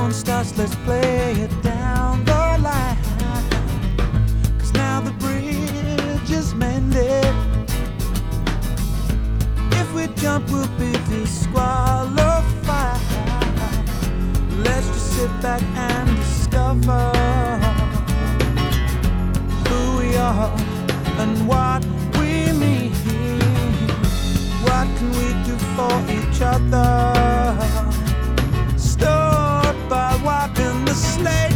tone starts, let's play it down the line. 'Cause now the bridge is mended. If we jump, we'll be disqualified. Let's just sit back and discover who we are and what we mean. What can we do for each other? Start by wiping the slate